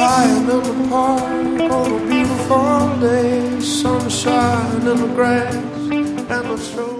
lying in the park on a beautiful day, sunshine in the grass and the snow.